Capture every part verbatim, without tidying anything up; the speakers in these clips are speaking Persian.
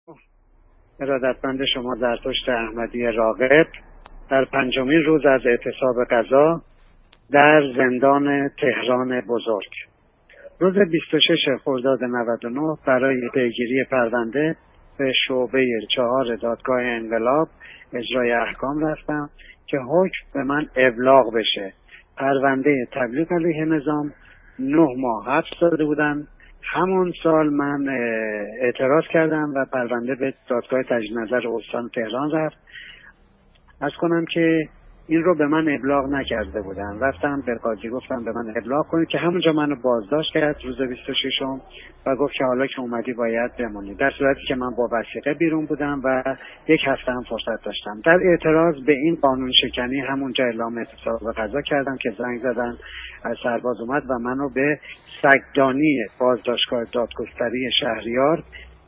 ارادتمند شما زرتشت احمدی راغب در پنجمین روز از اعتصاب غذا در زندان تهران بزرگ. روز بیست و شش خرداد نود و نه برای پیگیری پرونده به شعبه چهار دادگاه انقلاب اجرای احکام رفتم که حکم به من ابلاغ بشه. پرونده تبلیغ علیه نظام نه ماه حبس داده بودن. همون سال من اعتراض کردم و پرونده به دادگاه تجدید نظر استان تهران رفت. عرض کنم که این رو به من ابلاغ نکرده بودن. رفتم به قاضی گفتم به من ابلاغ کنید که همونجا منو بازداشت کرد روز بیست و ششم و گفت که حالا که اومدی باید بمونی، در صورتی که من با وثیقه بیرون بودم و یک هفته هم فرصت داشتم. در اعتراض به این قانون شکنی همونجا اعلام اعتصاب غذا کردم که زنگ زدن از سرباز اومد و منو به سگدانی بازداشتگاه دادگستری شهریار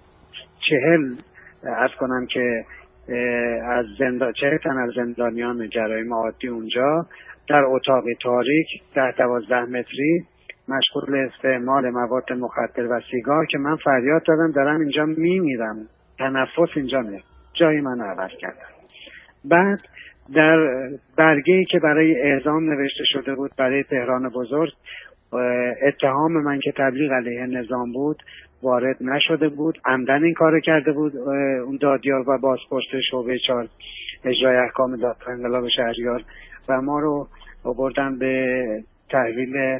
چهل عرض کنم که از زندان چهل تن از زندانیان جرایم عادی اونجا در اتاقی تاریک ده دوازده متری مشغول استعمال مواد مخدر و سیگار که من فریاد دادم دارم اینجا میمیرم، تنفس اینجا میره، جای من عوض کردن. بعد در برگه‌ای که برای اعزام نوشته شده بود برای تهران بزرگ اتهام من که تبلیغ علیه نظام بود وارد نشده بود. عمدن این کارو کرده بود اون دادیار و بازپرس شعبه چهار اجرای احکام دادگاه انقلاب شهریار و ما رو آوردن به تحویل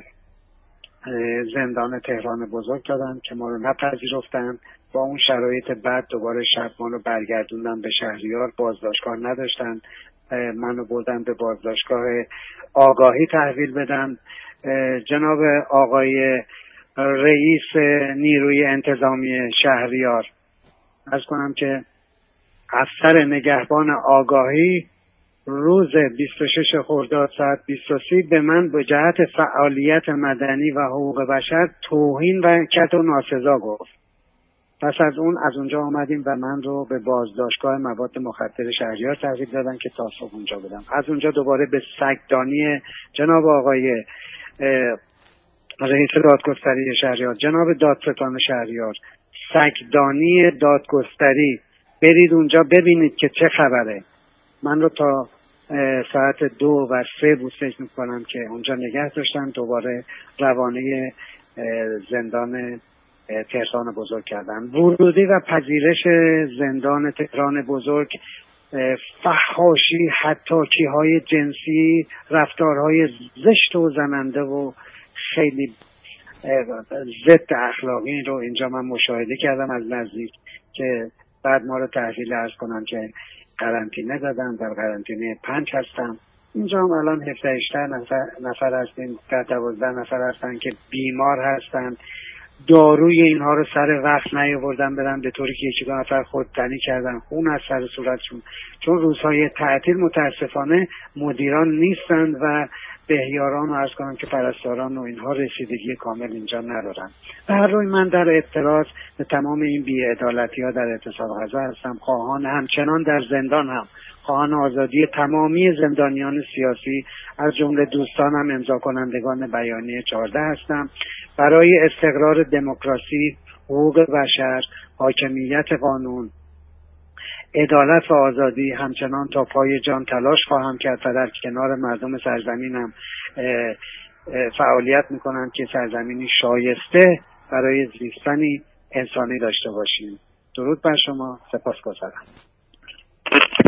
زندان تهران بزرگ دادن که ما رو نپذیرفتن. با اون شرایط بعد دوباره شب ما رو برگردوندن به شهریار، بازداشتگاه نداشتن، منو بردن به بازداشتگاه آگاهی تحویل بدن. جناب آقای رئیس نیروی انتظامی شهریار عرض کنم که افسر نگهبان آگاهی روز بیست و شش خرداد ساعت بیست و سه به من به جهت فعالیت مدنی و حقوق بشر توهین و کت و ناسزا گفت. پس از اون از اونجا آمدیم و من رو به بازداشتگاه مواد مخدر شهریار تحویل دادن که تا صبح اونجا بودم. از اونجا دوباره به سگدانی جناب آقای رئیس دادگستری شهریار، جناب دادستان شهریار، سگدانی دادگستری، برید اونجا ببینید که چه خبره. من رو تا ساعت دو و سه بود فکر میکنم که اونجا نگه داشتن. دوباره روانه زندان تهران بزرگ کردن. ورودی و پذیرش زندان تهران بزرگ فحاشی، حتاکی های جنسی، رفتارهای زشت و زننده و خیلی ضد اخلاقی رو اینجا من مشاهده کردم از نزدیک که بعد ما رو تحویل عرض کنم که قرنطینه دادن. در قرنطینه پنج هستم. اینجا هم الان هفده هشده نفر, نفر هستیم، ده دوازده نفر هستن که بیمار هستن. داروی اینها رو سر وقت نیاوردن بدن، به طوری که یکی دو نفر خودتنی کردن، خون از سر صورتشون. چون روزهای تعطیل متاسفانه مدیران نیستند و بهیاران و عرض کنم که پرستاران و اینها رسیدگی کامل اینجا ندارن. به هر روی من در اعتراض به تمام این بی‌عدالتی ها در اعتصاب غذا هستم. خواهان همچنان در زندان هم خواهان آزادی تمامی زندانیان سیاسی از جمله دوستانم امضا کنندگان بیانیه چهارده هستم. برای استقرار دموکراسی، حقوق بشر، حاکمیت قانون، عدالت و آزادی همچنان تا پای جان تلاش خواهم کرد و در کنار مردم سرزمینم فعالیت میکنم که سرزمینی شایسته برای زیستنی انسانی داشته باشیم. درود بر شما، سپاسگزارم.